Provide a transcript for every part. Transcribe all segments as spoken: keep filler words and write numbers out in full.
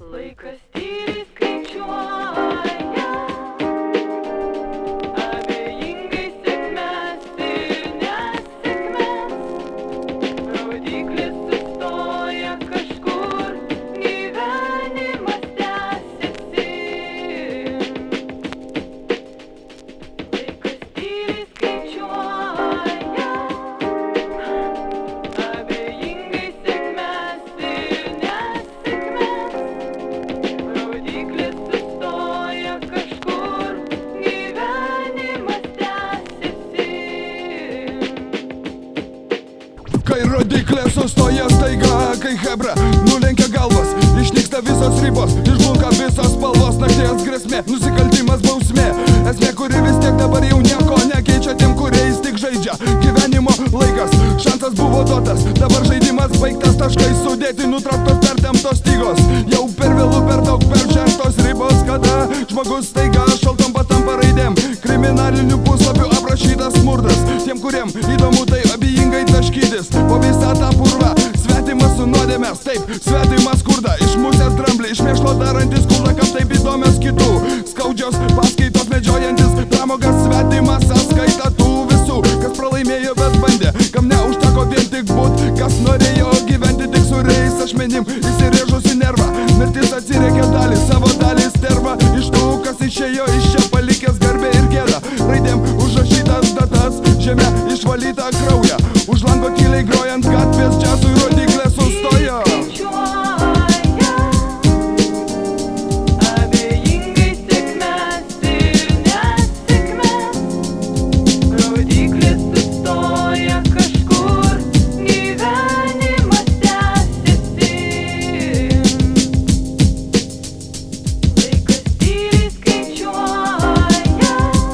Laikas tyliai skaičiuoja, abejingai sėkmes ir nesėkmes. Rodyklės sustoja kažkur, gyvenimas tęsiasi. Laikas tyliai skaičiuoja, abejingai sėkmes ir nesėkmes. Rodyklės sustoja kažkur, gyvenimas tęsiasi. Kai rodyklės sustoja staiga, kai hebra nulenkia galvas, išnyksta visos ribos, išblunka visos spalvos, nakties grėsmė, nusikaltimas, bausmė. Esmė, kuri vis tiek dabar jau nieko nekeičia tiem, kuriais tik žaidžia. Gyvenimo laikas, šansas buvo duotas, dabar žaidimas baigtas, taškai sudėti, nutrauktos pertemptos stygos. Jau per vėlų, per daug peržengtos ribos, kada žmogus staiga šaltom patampa raidėm. Kriminalinių puslapių aprašytas smurtas, tiem, kuriem įdomu tai abejingai taškytis po visą tą purvą. Svetimas su nuodėmės, taip, svetimas skurda, išmusęs dramblį, iš mėšlo darantis kuldą, kam taip įdomios kitų. Skaudžios paskaitos medžiojantis pramogas, svetimas sąskaita tų visų, kas pralaimėjo, bet bandė, kam neužteko vien tik būt, kas norėjo gyventi tik su reis ašmenim, įsirėžusi nervą. Mirtis atsirėkė dalį, savo dalį sterva, iš tų, kas išėjo iš čia palikęs garbę ir gėdą. Raidėm užrašytas datas, žemė išvalyta krauja, už lango tyliai grojant gatvės džiazui rodyklė sustojo. Skaičiuoja, abejingai sėkmes ir nesėkmes. Rodyklės sustoja kažkur, gyvenimas tęsiasi. Laikas tyliai skaičiuoja,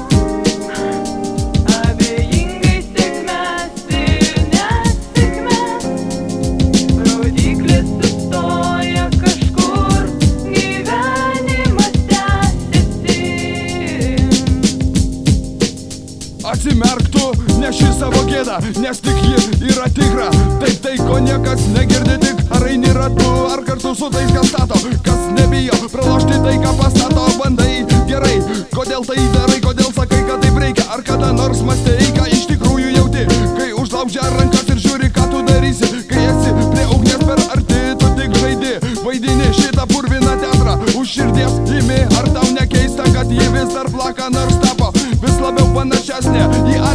abejingai sėkmes ir nesėkmes. Rodyklės sustoja kažkur, gyvenimas tęsiasi. Atsimerk tu, neši savo gėdą, nes tik ji yra tikra. Taip tai, ko niekas negirdi, tik ar eini ratu, ar kartu su tais, kas stato. Kas nebijo pralošti tai, ką pastato, bandai gerai. Kodėl tai darai, kodėl sakai, kad taip reikia, ar kada nors mąstei, ką iš tikrųjų jauti. Kai užlaužia rankas ir žiūri, ką tu darysi, kai esi prie ugnies per arti, tu tik žaidi, vaidini šitą purviną teatrą. Už širdies imi, ar tau nekeista, kad ji vis dar plaka, nors tapo vis labiau panašesnė į